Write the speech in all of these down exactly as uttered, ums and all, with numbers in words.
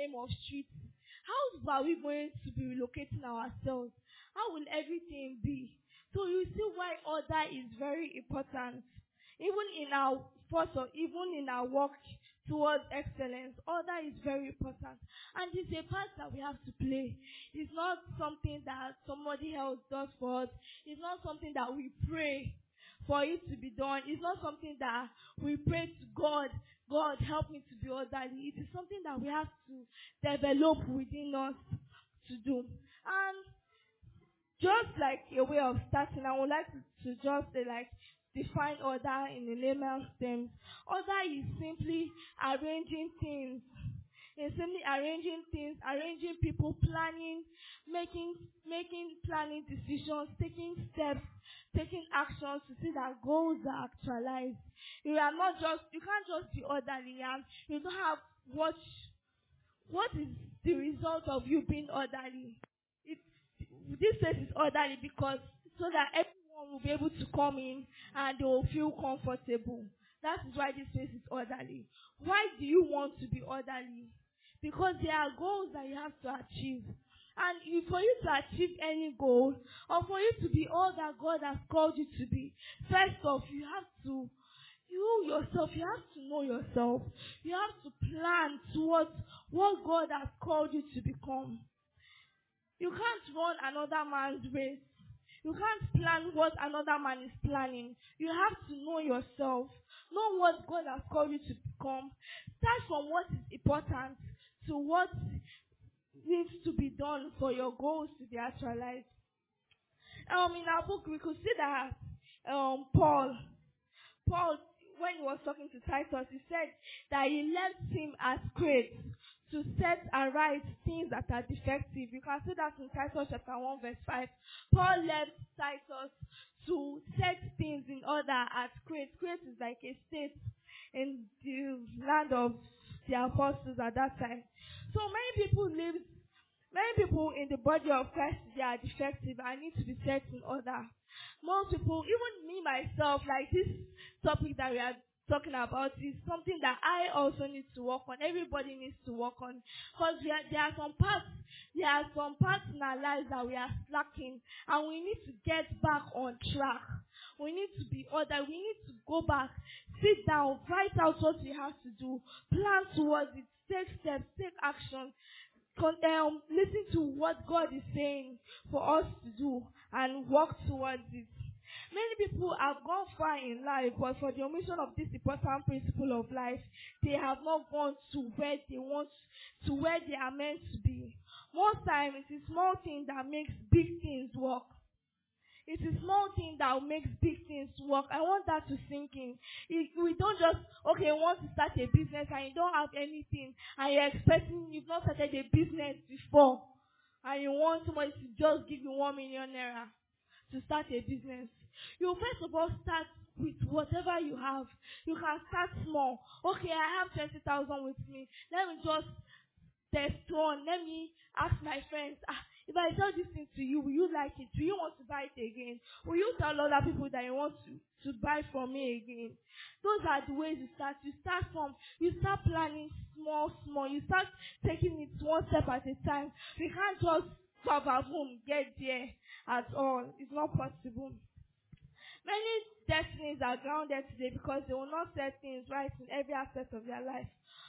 name of streets, how are we going to be relocating ourselves? How will everything be? So you see why order is very important. Even in our pursuit, even in our work towards excellence, order is very important. And it's a part that we have to play. It's not something that somebody else does for us. It's not something that we pray for it to be done. It's not something that we pray to God, God help me to be orderly. It is something that we have to develop within us to do. And just like a way of starting, I would like to, to just say, like, define order in the layman's terms. Order is simply arranging things. It's simply arranging things, arranging people, planning, making making planning decisions, taking steps, taking actions to see that goals are actualized. You are not just you can't just be orderly and you don't have what what is the result of you being orderly. It, this place is orderly because so that everyone will be able to come in and they will feel comfortable. That is why this place is orderly. Why do you want to be orderly? Because there are goals that you have to achieve. And if, for you to achieve any goal, or for you to be all that God has called you to be, first off, you have to, you yourself, you have to know yourself. You have to plan towards what God has called you to become. You can't run another man's race. You can't plan what another man is planning. You have to know yourself. Know what God has called you to become. Start from what is important to what needs to be done for your goals to be actualized. Um, in our book, we could see that um, Paul, Paul, when he was talking to Titus, he said that he left him as Crete to set and right things that are defective. You can see that in Titus chapter one, verse five. Paul left Titus to set things in order at Crete. Crete is like a state in the land of the apostles at that time. So many people live, many people in the body of Christ, they are defective and need to be set in order. Most people, even me myself, like this topic that we are talking about is something that I also need to work on. Everybody needs to work on. Because there are some parts, there are some parts in our lives that we are slacking and we need to get back on track. We need to be ordered. We need to go back, sit down, write out what we have to do, plan towards it, take steps, take action, con- um, listen to what God is saying for us to do and work towards it. Many people have gone far in life, but for the omission of this important principle of life, they have not gone to where they want, to where they are meant to be. Most times, it is small things that makes big things work. It's a small thing that makes big things work. I want that to sink in. If we don't just, okay, want to start a business and you don't have anything and you're expecting, you've not started a business before and you want somebody to just give you one million naira to start a business. You first of all start with whatever you have. You can start small. Okay, I have twenty thousand with me. Let me just test one. Let me ask my friends, ah, if I tell this thing to you, will you like it? Do you want to buy it again? Will you tell other people that you want to, to buy from me again? Those are the ways you start. You start from, you start planning small, small. You start taking it one step at a time. We can't just stop at home, get there at all. It's not possible. Many destinies are grounded today because they will not set things right in every aspect of their life.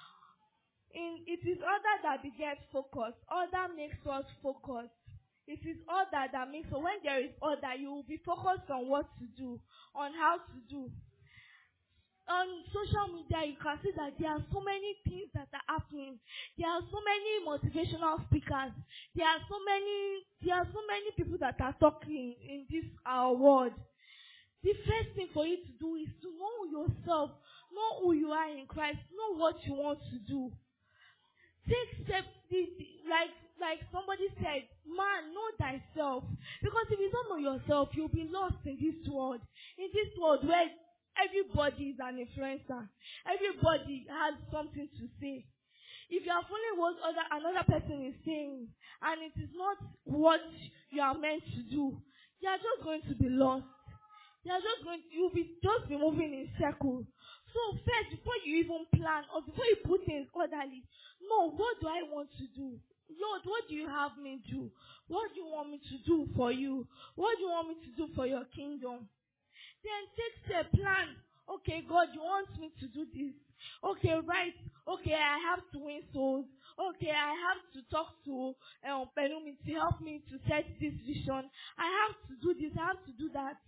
In, it is order that begets focus. Order makes us focus. It is order that makes, so when there is order, you will be focused on what to do, on how to do. On social media, you can see that there are so many things that are happening. There are so many motivational speakers. There are so many, there are so many people that are talking in this our world. The first thing for you to do is to know yourself, know who you are in Christ, know what you want to do. Take steps, like like somebody said, man, know thyself. Because if you don't know yourself, you'll be lost in this world. In this world where everybody is an influencer. Everybody has something to say. If you are following what other, another person is saying, and it is not what you are meant to do, you are just going to be lost. You are just going to, you'll be just be moving in circles. So So first, before you even plan or before you put things orderly, no, what do I want to do? Lord, what do you have me do? What do you want me to do for you? What do you want me to do for your kingdom? Then take the plan. Okay, God, you want me to do this. Okay, right. Okay, I have to win souls. Okay, I have to talk to um, Pelumi to help me to set this vision. I have to do this. I have to do that.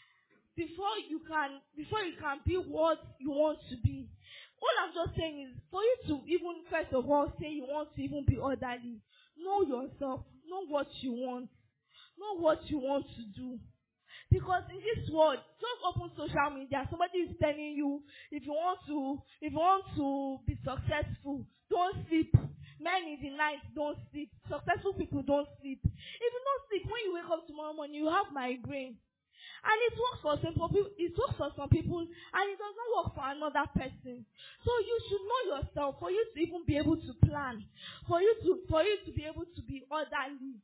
Before you can, before you can be what you want to be. All I'm just saying is, for you to even first of all say you want to even be orderly, know yourself, know what you want, know what you want to do. Because in this world, just open social media. Somebody is telling you if you want to, if you want to be successful, don't sleep. Men in the night don't sleep. Successful people don't sleep. If you don't sleep, when you wake up tomorrow morning, you have migraine. And it works for some people. It works for some people, and it does not work for another person. So you should know yourself for you to even be able to plan, for you to for you to be able to be orderly.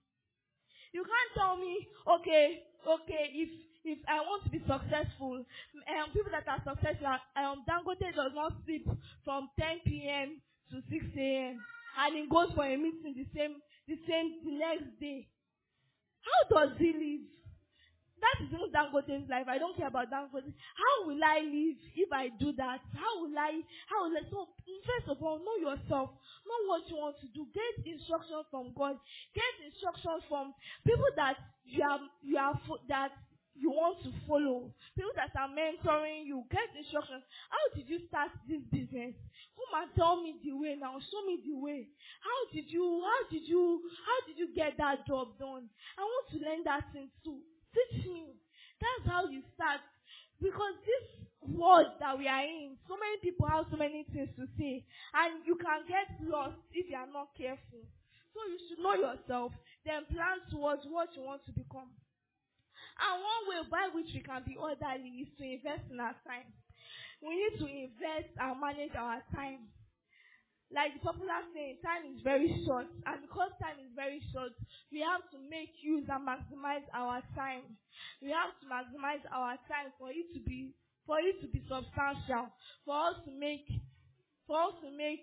You can't tell me, okay, okay, if if I want to be successful, um, people that are successful, um, Dangote does not sleep from ten p.m. to six a.m. and he goes for a meeting the same, the same, the next day. How does he live? That is not Dangote's life. I don't care about Dangote. How will I live if I do that? How will I, how will I, so first of all, know yourself. Know what you want to do. Get instructions from God. Get instructions from people that you are, you are, that you want to follow. People that are mentoring you. Get instructions. How did you start this business? Come and tell me the way now. Show me the way. How did you, how did you, how did you get that job done? I want to learn that thing too. Teach me. That's how you start. Because this world that we are in, so many people have so many things to say. And you can get lost if you are not careful. So you should know yourself. Then plan towards what you want to become. And one way by which we can be orderly is to invest in our time. We need to invest and manage our time. Like the popular saying, time is very short. And because time is very short, we have to make use and maximize our time. We have to maximize our time for it to be for it to be substantial, for us to make for us to make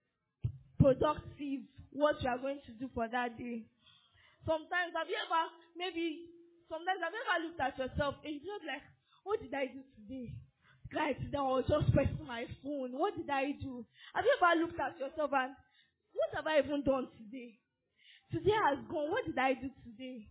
productive what we are going to do for that day. Sometimes have you ever maybe sometimes have you ever looked at yourself and you're just like, what did I do today? Right now, I was just pressing my phone. What did I do? Have you ever looked at yourself and what have I even done today? Today has gone. What did I do today?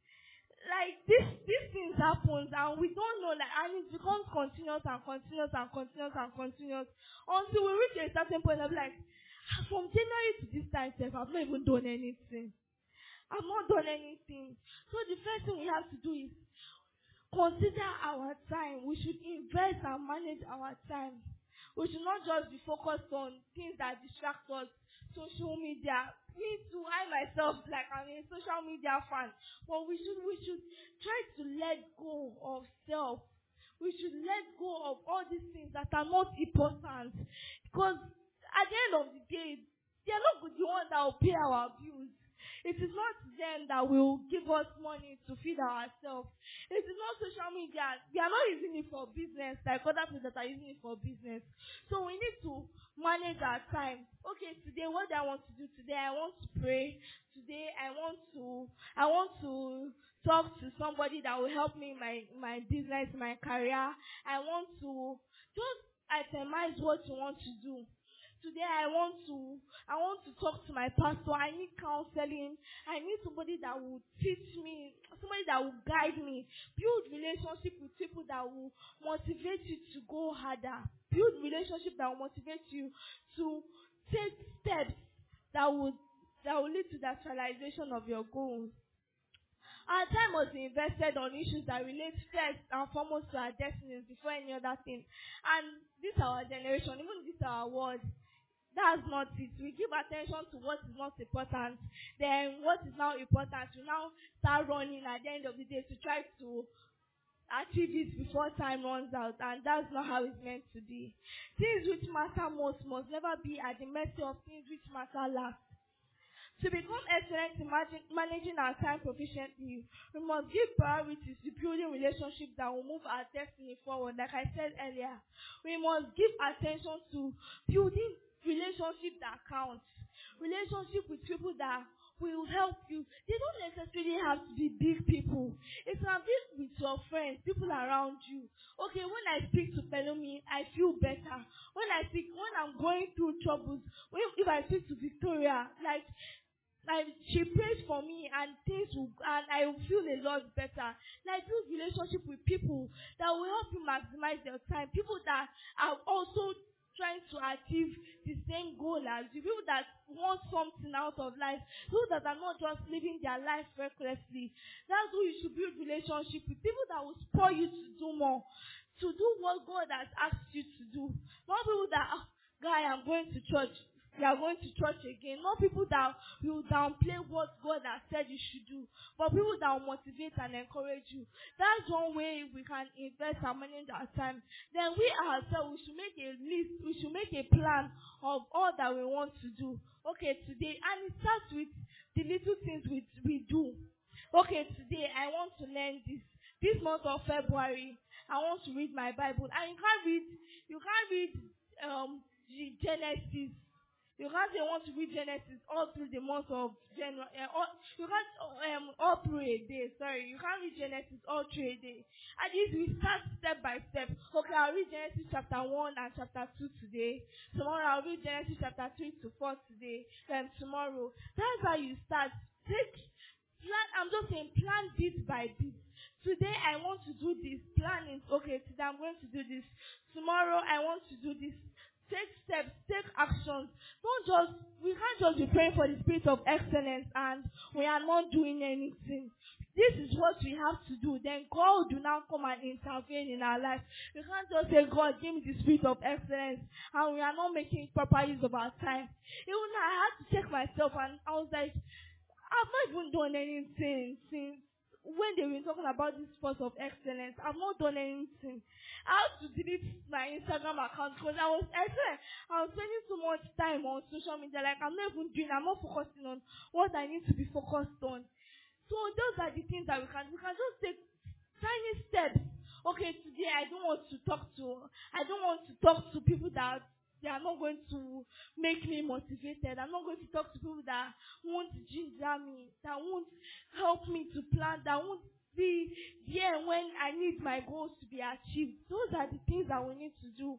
Like this, these things happen and we don't know. Like, and it becomes continuous and continuous and continuous and continuous until we reach a certain point of like, from January to this time, I've not even done anything. I've not done anything. So the first thing we have to do is consider our time. We should invest and manage our time. We should not just be focused on things that distract us. Social media. Me too, I myself, like I'm a social media fan. But we should we should try to let go of self. We should let go of all these things that are not important. Because at the end of the day, they are not the ones that will pay our bills. It is not them that will give us money to feed ourselves. It is not social media. They are not using it for business like other people that are using it for business. So we need to manage our time. Okay, today what do I want to do? Today I want to pray. Today I want to I want to talk to somebody that will help me in my, my business, my career. I want to just itemize what you want to do. Today I want to I want to talk to my pastor. I need counseling. I need somebody that will teach me, somebody that will guide me. Build relationship with people that will motivate you to go harder. Build relationship that will motivate you to take steps that will that will lead to the actualization of your goals. Our time must be invested on issues that relate first and foremost to our destinies before any other thing. And this is our generation, even this is our world. That's not it. We give attention to what is not important. Then what is now important, we now start running at the end of the day to try to achieve it before time runs out. And that's not how it's meant to be. Things which matter most must never be at the mercy of things which matter last. To become excellent in managing, managing our time proficiently, we must give priority to building relationships that will move our destiny forward. Like I said earlier, we must give attention to building relationships that count. Relationship with people that will help you. They don't necessarily have to be big people. It can be with your friends, people around you. Okay, when I speak to Pelumi, I feel better. When I speak, when I'm going through troubles, when, if I speak to Victoria, like, like she prays for me and things will, and I will feel a lot better. Like build relationship with people that will help you maximize your time. People that are also trying to achieve the same goal as you. People that want something out of life. People that are not just living their life recklessly. That's who you should build relationship with. People that will spur you to do more. To do what God has asked you to do. Not people that, oh, guy, I'm going to church. You are going to church again. Not people that will downplay what God has said you should do, but people that will motivate and encourage you. That's one way we can invest and manage our time. Then we ourselves, we should make a list, we should make a plan of all that we want to do. Okay, today, and it starts with the little things we, we do. Okay, today I want to learn this. This month of February, I want to read my Bible. And you can't read, you can't read um, Genesis. You can't say you want to read Genesis all through the month of January. Uh, all, you can't um, all through a day. Sorry, you can't read Genesis all through a day. At least we start step by step. Okay, I'll read Genesis chapter one and chapter two today. Tomorrow I'll read Genesis chapter three to four today. Then tomorrow. That's how you start. Take plan. I'm just saying plan bit by bit. Today I want to do this. Planning. Okay, today I'm going to do this. Tomorrow I want to do this. Take steps, take actions. Don't just, we can't just be praying for the spirit of excellence and we are not doing anything. This is what we have to do. Then God will now come and intervene in our life. We can't just say, God, give me the spirit of excellence, and we are not making proper use of our time. Even I had to check myself, and I was like, I've not even done anything since when they were talking about this force of excellence. I've not done anything. I had to delete my Instagram account because I was, I swear, I was spending so much time on social media. Like, I'm not even doing, I'm not focusing on what I need to be focused on. So those are the things that we can, we can just take tiny steps. Okay, today I don't want to talk to, I don't want to talk to people that they are not going to make me motivated. I'm not going to talk to people that won't ginger me, that won't help me to plan, that won't be there when I need my goals to be achieved. Those are the things that we need to do.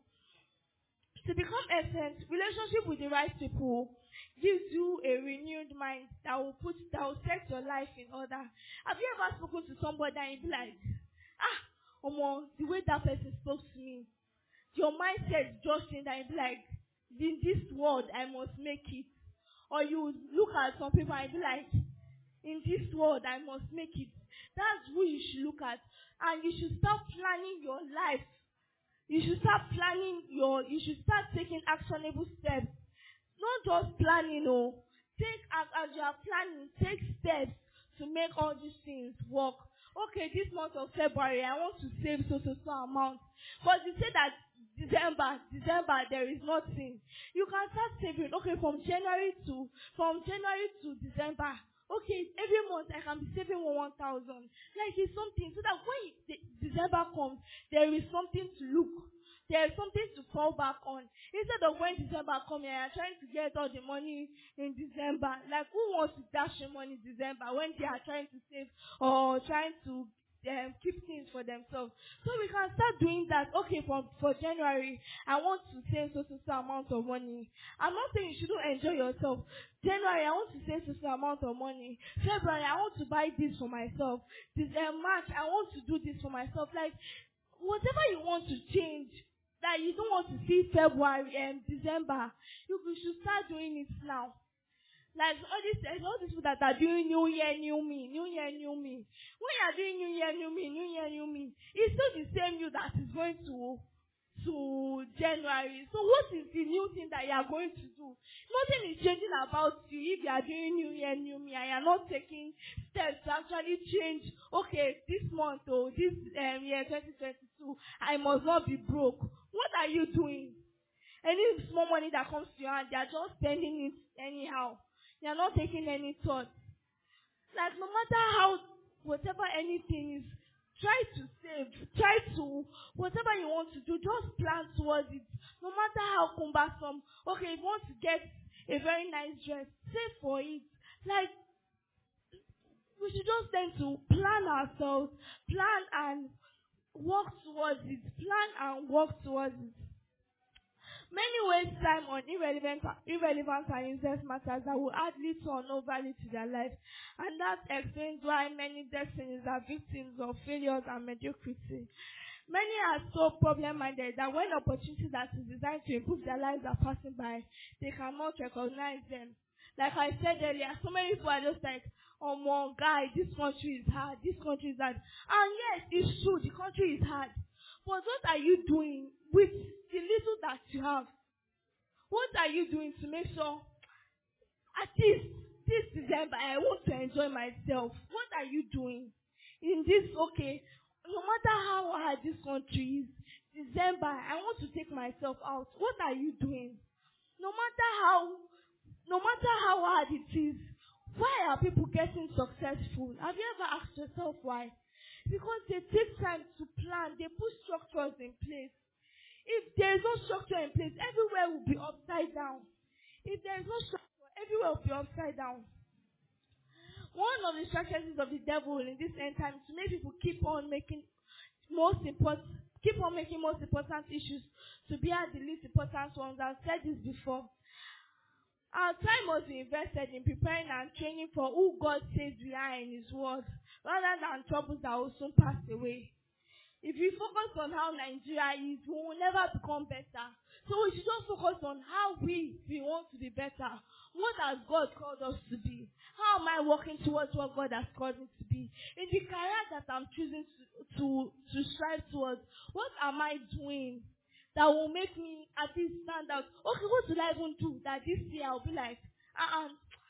To become excellent, relationship with the right people gives you a renewed mind that will put, that will set your life in order. Have you ever spoken to somebody and you be like, ah, Omo, the way that person spoke to me, your mindset just changed and you be like, in this world, I must make it. Or you look at some people and be like, in this world, I must make it. That's who you should look at. And you should start planning your life. You should start planning your, you should start taking actionable steps. Not just planning, no. Take, as, as you are planning, take steps to make all these things work. Okay, this month of February, I want to save so, so, so amount. But you say that December, December, there is nothing. You can start saving. Okay, from January to, from January to December. Okay, every month I can be saving one thousand. Like it's something, so that when the, December comes, there is something to look. There is something to fall back on. Instead of when December comes and you're trying to get all the money in December. Like who wants to dash your money in December when they are trying to save or trying to Um, keep things for themselves. So we can start doing that. Okay, for for January, I want to save so so so amount of money. I'm not saying you shouldn't enjoy yourself. January, I want to save so so amount of money. February, I want to buy this for myself. This uh, March, I want to do this for myself. Like whatever you want to change, that you don't want to see February and December, you, you should start doing it now. Like all these, all these people that are doing New Year, New Me, New Year, New Me. When you are doing New Year, New Me, New Year, New Me, it's still the same you that is going to to January. So what is the new thing that you are going to do? Nothing is changing about you if you are doing New Year, New Me, and you are not taking steps to actually change. Okay, this month or this um, year, twenty twenty-two, I must not be broke. What are you doing? Any small money that comes to you and they are just spending it anyhow. They are not taking any thought. Like no matter how, whatever anything is, try to save, try to, whatever you want to do, just plan towards it. No matter how cumbersome. Okay, if you want to get a very nice dress, save for it. Like, we should just tend to plan ourselves, plan and work towards it, plan and work towards it. Many waste time on irrelevant, irrelevant and useless matters that will add little or no value to their life, and that explains why many destinies are victims of failures and mediocrity. Many are so problem-minded that when opportunities that is designed to improve their lives are passing by, they cannot recognize them. Like I said earlier, so many people are just like, oh my God, this country is hard, this country is hard. And yes, it's true, the country is hard. But what are you doing with the little that you have? What are you doing to make sure at least this December I want to enjoy myself? What are you doing in this? Okay, no matter how hard this country is, December I want to take myself out. What are you doing? No matter how, no matter how hard it is, why are people getting successful? Have you ever asked yourself why? Because they take time to plan, they put structures in place. If there is no structure in place, everywhere will be upside down. If there is no structure, everywhere will be upside down. One of the strategies of the devil in this end time is to make people keep on making most important, keep on making most important issues to be at the least important ones. I've said this before. Our time must be invested in preparing and training for who God says we are in His Word, rather than troubles that will soon pass away. If we focus on how Nigeria is, we will never become better. So we should just focus on how we, we want to be better. What has God called us to be? How am I working towards what God has called me to be? In the career that I'm choosing to, to, to strive towards, what am I doing that will make me at least stand out? Okay, what will I even do that this year I'll be like, uh-uh,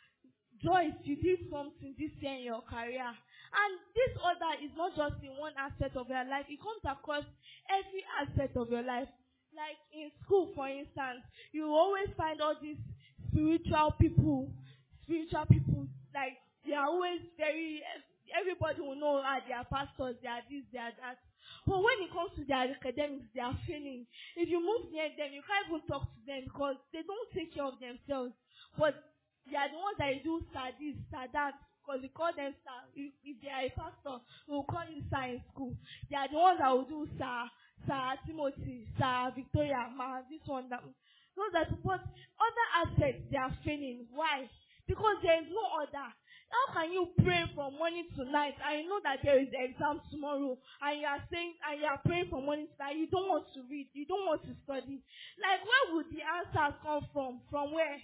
Joyce, you did something this year in your career. And this order is not just in one aspect of your life. It comes across every aspect of your life. Like in school, for instance, you always find all these spiritual people, spiritual people, like they are always very, everybody will know ah, they are pastors, they are this, they are that. But when it comes to their academics, they are failing. If you move near them, you can't even talk to them because they don't take care of themselves. But they are the ones that do star this, star that, because we call them star. If, if they are a pastor, we will call you star in school. They are the ones that will do star, star Timothy, star Victoria, ma, this one, that. Those that support other aspects, they are failing. Why? Because there is no order. How can you pray from morning to night and you know that there is exam tomorrow and you are saying and you are praying from morning to night, you don't want to read, you don't want to study? Like where would the answers come from? From where?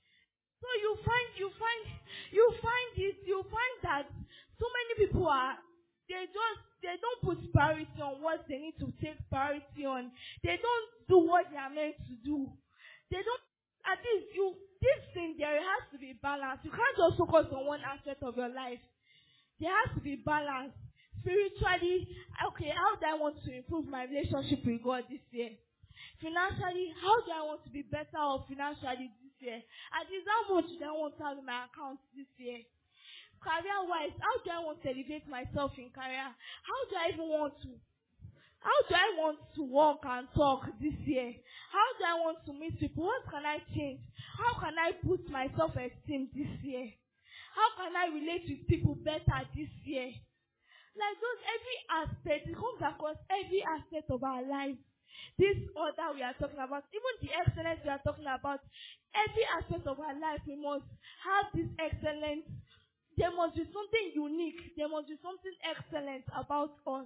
So you find you find you find it you find that so many people are they just they don't put priority on what they need to take priority on. They don't do what they are meant to do. They don't at least you this thing there has to be balance. You can't just focus on one aspect of your life. There has to be balance. Spiritually, okay, how do I want to improve my relationship with God this year? Financially, how do I want to be better off financially this year? At least how much do I want to have in my account this year? Career-wise, how do I want to elevate myself in career? How do I even want to How do I want to walk and talk this year? How do I want to meet people? What can I change? How can I boost my self-esteem this year? How can I relate with people better this year? Like those, every aspect, it comes across every aspect of our life. This order we are talking about, even the excellence we are talking about, every aspect of our life, we must have this excellence. There must be something unique. There must be something excellent about us.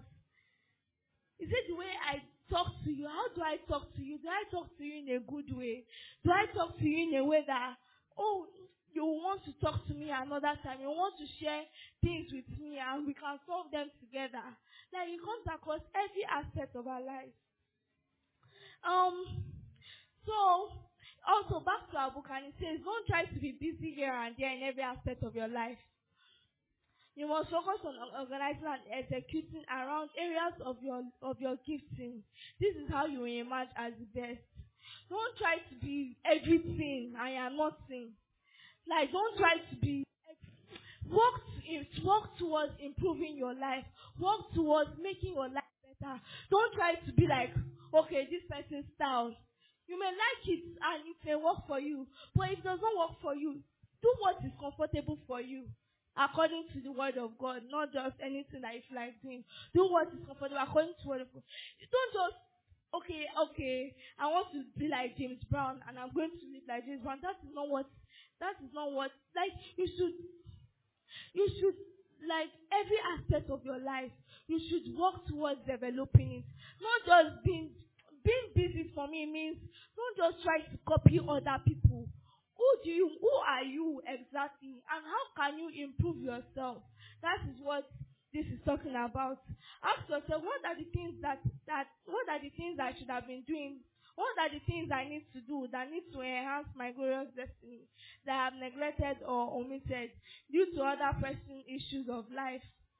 Is it the way I talk to you? How do I talk to you? Do I talk to you in a good way? Do I talk to you in a way that, oh, you want to talk to me another time? You want to share things with me and we can solve them together? Like it comes across every aspect of our life. Um, so, also back to our book, and it says, don't try to be busy here and there in every aspect of your life. You must focus on organizing and executing around areas of your of your gifting. This is how you will emerge as the best. Don't try to be everything and you are nothing. Like, don't try to be work to, work towards improving your life. Work towards making your life better. Don't try to be like, okay, this person's style. You may like it and it may work for you, but if it doesn't work for you, do what is comfortable for you, according to the word of God, not just anything that you feel like doing. Do what is comfortable according to the word of God. You don't just, okay, okay, I want to be like James Brown and I'm going to live like James Brown. That is not what, that is not what, like, you should, you should, like, every aspect of your life, you should work towards developing it. Not just being, being busy for me means, don't just try to copy other people. Who do you, who are you exactly? And how can you improve yourself? That is what this is talking about. Ask yourself, what are the things that, that, what are the things I should have been doing? What are the things I need to do that need to enhance my glorious destiny that I have neglected or omitted due to other pressing issues of life?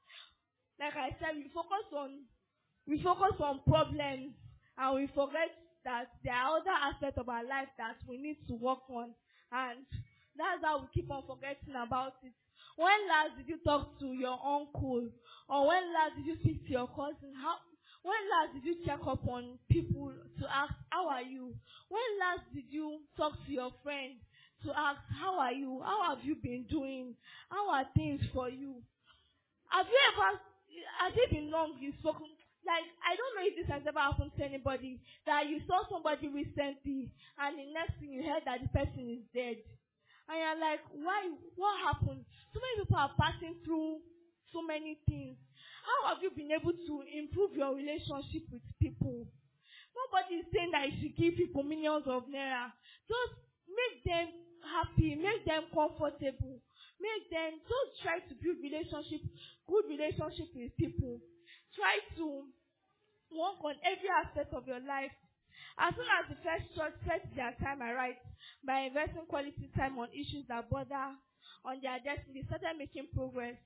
Like I said, we focus on, we focus on problems and we forget that there are other aspects of our life that we need to work on. And that's how we keep on forgetting about it. When last did you talk to your uncle? Or when last did you speak to your cousin? How, when last did you check up on people to ask, how are you? When last did you talk to your friend to ask, how are you? How have you been doing? How are things for you? Have you ever, has it been long you've spoken? Like, I don't know if this has ever happened to anybody, that you saw somebody recently and the next thing you heard that the person is dead. And you're like, why? What happened? So many people are passing through so many things. How have you been able to improve your relationship with people? Nobody is saying that you should give people millions of naira. Just make them happy, make them comfortable, make them, just try to build relationship, good relationship with people. Try to work on every aspect of your life. As soon as the first church set their time aright by investing quality time on issues that border on their destiny, they started making progress.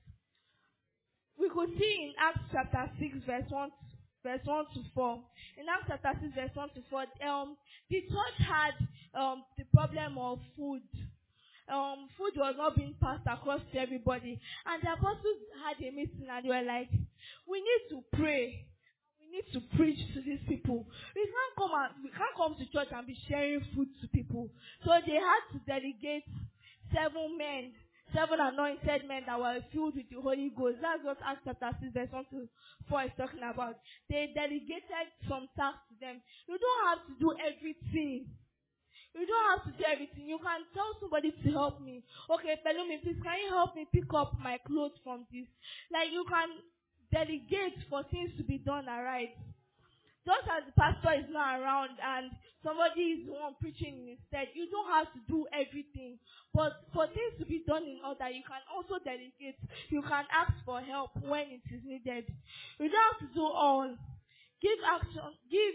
We could see in Acts chapter six, verse one, verse one to four. In Acts chapter six, verse one to four, um, the church had um the problem of food. Um, food was not being passed across to everybody, and the apostles had a meeting, and they were like, "We need to pray. We need to preach to these people. We can't come and we can't come to church and be sharing food to people." So they had to delegate seven men, seven anointed men that were filled with the Holy Ghost. That's what Acts chapter six, verse one to four is talking about. They delegated some tasks to them. You don't have to do everything. You don't have to do everything. You can tell somebody to help me. Okay, Pelumi, please, can you help me pick up my clothes from this? Like, you can delegate for things to be done aright. Just as the pastor is not around and somebody is the one preaching instead, you don't have to do everything. But for things to be done in order, you can also delegate. You can ask for help when it is needed. You don't have to do all. Give action, give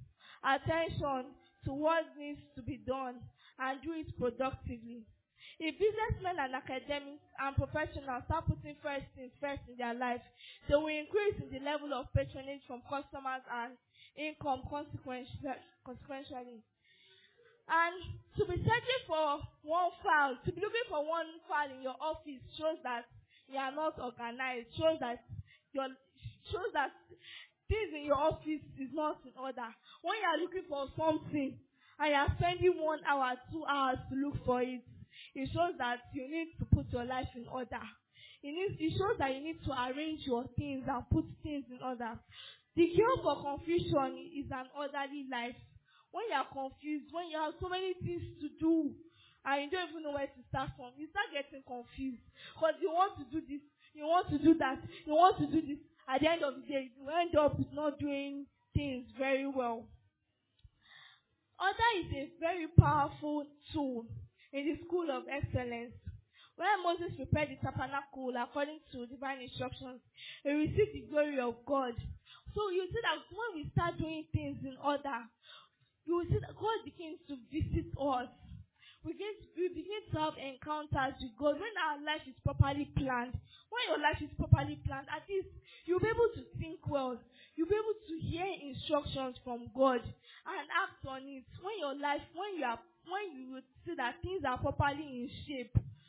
attention to what needs to be done and do it productively. If businessmen and academics and professionals start putting first things first in their life, they will increase in the level of patronage from customers and income consequentially. And to be searching for one file, to be looking for one file in your office shows that you are not organized, shows that your shows that things in your office is not in order. When you are looking for something and you are spending one hour, two hours to look for it, it shows that you need to put your life in order. It, needs, it shows that you need to arrange your things and put things in order. The cure for confusion is an orderly life. When you are confused, when you have so many things to do and you don't even know where to start from, you start getting confused because you want to do this, you want to do that, you want to do this. At the end of the day, you end up not doing things very well. Order is a very powerful tool in the school of excellence. When Moses prepared the tabernacle according to divine instructions, he received the glory of God. So you see that when we start doing things in order, you will see that God begins to visit us. We begin, we begin to have encounters with God when our life is properly planned. When your life is properly planned, at least you'll be able to think well. You'll be able to hear instructions from God and act on it. When your life, when you are, when you will see that things are properly in shape,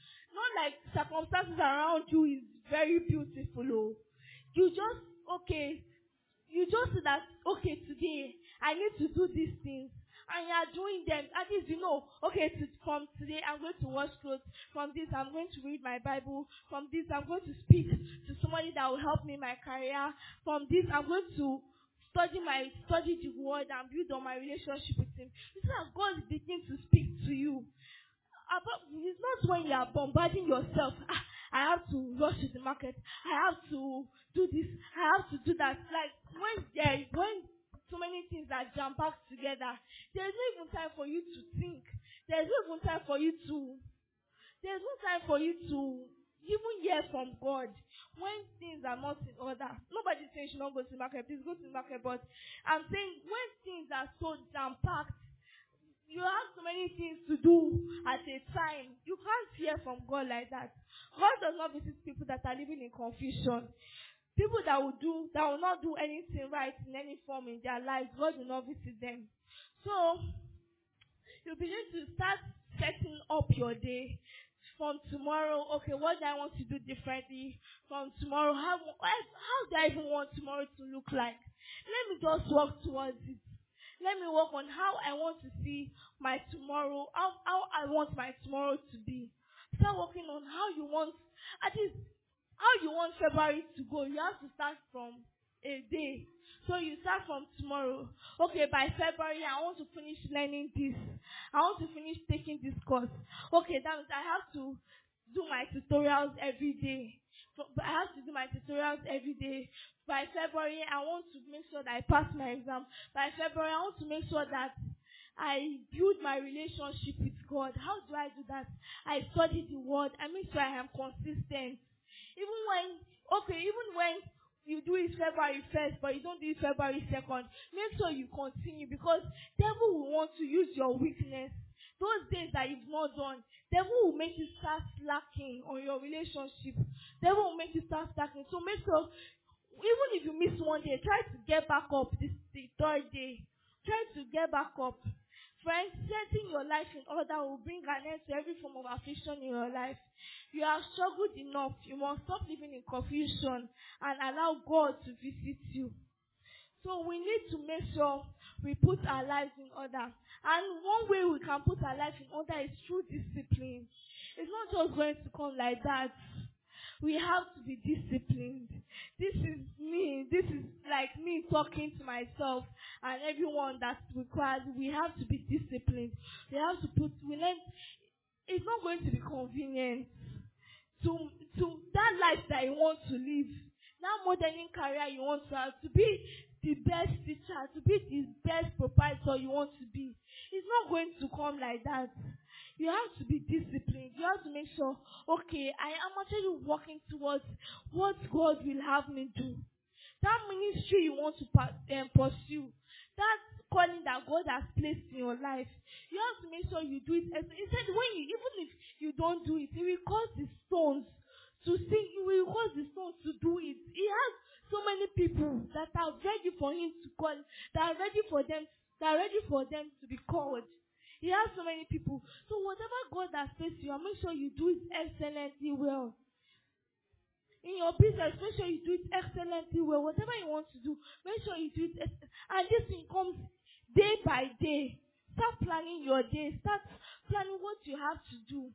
like circumstances around you is very beautiful. Oh. You just, okay, you just say that, okay, today I need to do these things. And you are doing them. At least you know, okay, to, from today I'm going to wash clothes. From this I'm going to read my Bible. From this I'm going to speak to somebody that will help me in my career. From this I'm going to study my study the word and build on my relationship with him. You see that God is beginning to speak to you. About, it's not when you are bombarding yourself. Ah, I have to rush to the market. I have to do this. I have to do that. Like when there, when so many things are jam packed together, there's no even time for you to think. There's no even time for you to. There's no time for you to even hear from God when things are not in order. Nobody's saying you should not go to the market. Please go to the market. But I'm saying when things are so jam packed, you have so many things to do at a time. You can't hear from God like that. God does not visit people that are living in confusion. People that will do, that will not do anything right in any form in their lives, God will not visit them. So, you begin to start setting up your day. From tomorrow, okay, what do I want to do differently? From tomorrow, how, how do I even want tomorrow to look like? Let me just work towards it. Let me work on how I want to see my tomorrow, how, how I want my tomorrow to be. Start working on how you want, at least, how you want February to go. You have to start from a day. So you start from tomorrow. Okay, by February, I want to finish learning this. I want to finish taking this course. Okay, that means I have to do my tutorials every day. I have to do my tutorials every day. By February, I want to make sure that I pass my exam. By February, I want to make sure that I build my relationship with God. How do I do that? I study the word. I make sure I am consistent. Even when, okay, even when you do it February first, but you don't do it February second, make sure you continue, because devil will want to use your weakness. Those days that you've not done, devil will make you start slacking on your relationship. Devil will make you start slacking. So make sure, even if you miss one day, try to get back up this the third day. Try to get back up. Friends, setting your life in order will bring an end to every form of affliction in your life. You have struggled enough. You must stop living in confusion and allow God to visit you. So we need to make sure we put our lives in order. And one way we can put our life in order is through discipline. It's not just going to come like that. We have to be disciplined. This is me. This is like me talking to myself and everyone that requires. We have to be disciplined. We have to put, we learn, it's not going to be convenient to, to that life that you want to live, that modeling career you want to have, to be the best teacher, to be the best proprietor you want to be. It's not going to come like that. You have to be disciplined. You have to make sure, okay, I am actually working towards what God will have me do. That ministry you want to um, pursue, that calling that God has placed in your life, you have to make sure you do it. Instead, when you, even if you don't do it, it will cause the stones to sing. It will cause the stones to do it. He has so many people that are ready for him to call, that are ready for them, that are ready for them to be called. He has so many people. So whatever God has placed you, make sure you do it excellently well. In your business, make sure you do it excellently well. Whatever you want to do, make sure you do it. And this thing comes day by day. Start planning your day. Start planning what you have to do.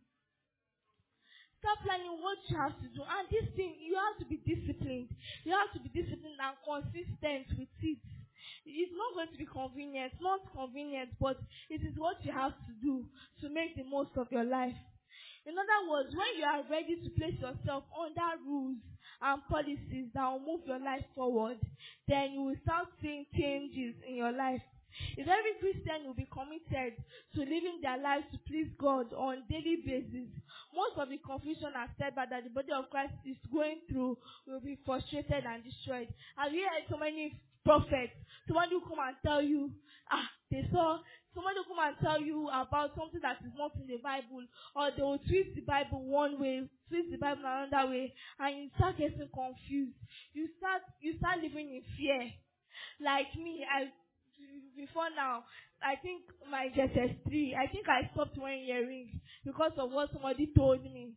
Start planning what you have to do. And this thing, you have to be disciplined. You have to be disciplined and consistent with it. It's not going to be convenient, not convenient, but it is what you have to do to make the most of your life. In other words, when you are ready to place yourself under rules and policies that will move your life forward, then you will start seeing changes in your life. If every Christian will be committed to living their lives to please God on a daily basis, most of the confusion and setback that the body of Christ is going through will be frustrated and destroyed. Have you heard so many prophets? Somebody will come and tell you, ah, they saw, somebody will come and tell you about something that is not in the Bible, or they will twist the Bible one way, twist the Bible another way, and you start getting confused. You start, you start living in fear. Like me, I, before now, I think my G S S three, I think I stopped wearing earrings because of what somebody told me.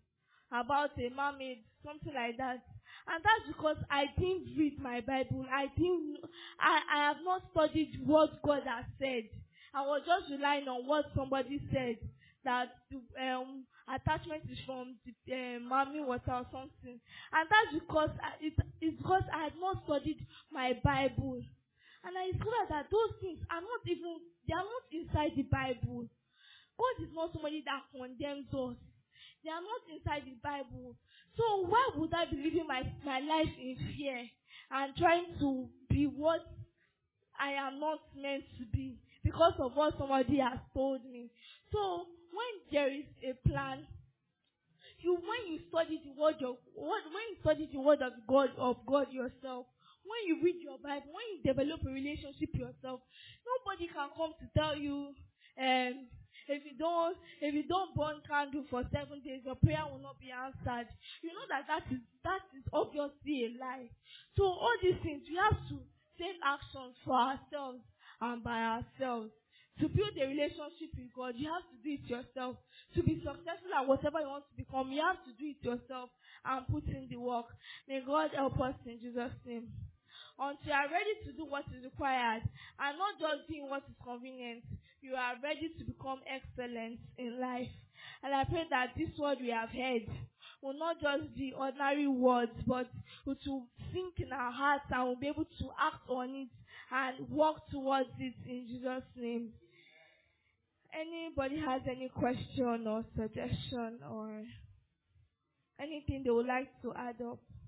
about a mermaid, something like that. And that's because I didn't read my Bible. I didn't, I, I have not studied what God has said. I was just relying on what somebody said, that the um, attachment is from the um, mommy water or something. And that's because I, it, it's because I had not studied my Bible. And I discovered that those things are not even, they are not inside the Bible. God is not somebody that condemns us. They are not inside the Bible. So why would I be living my, my life in fear and trying to be what I am not meant to be because of what somebody has told me? So when there is a plan, you when you study the word of when you study the word of God of God yourself, when you read your Bible, when you develop a relationship yourself, nobody can come to tell you, um, if you don't if you don't burn candle for seven days, your prayer will not be answered. You know that that is that is obviously a lie. So all these things, we have to take actions for ourselves and by ourselves. To build a relationship with God, you have to do it yourself. To be successful at whatever you want to become, you have to do it yourself and put in the work. May God help us in Jesus' name. Until you are ready to do what is required and not just doing what is convenient, you are ready to become excellent in life. And I pray that this word we have heard will not just be ordinary words, but it will sink in our hearts and we'll be able to act on it and work towards it in Jesus' name. Anybody has any question or suggestion or anything they would like to add up?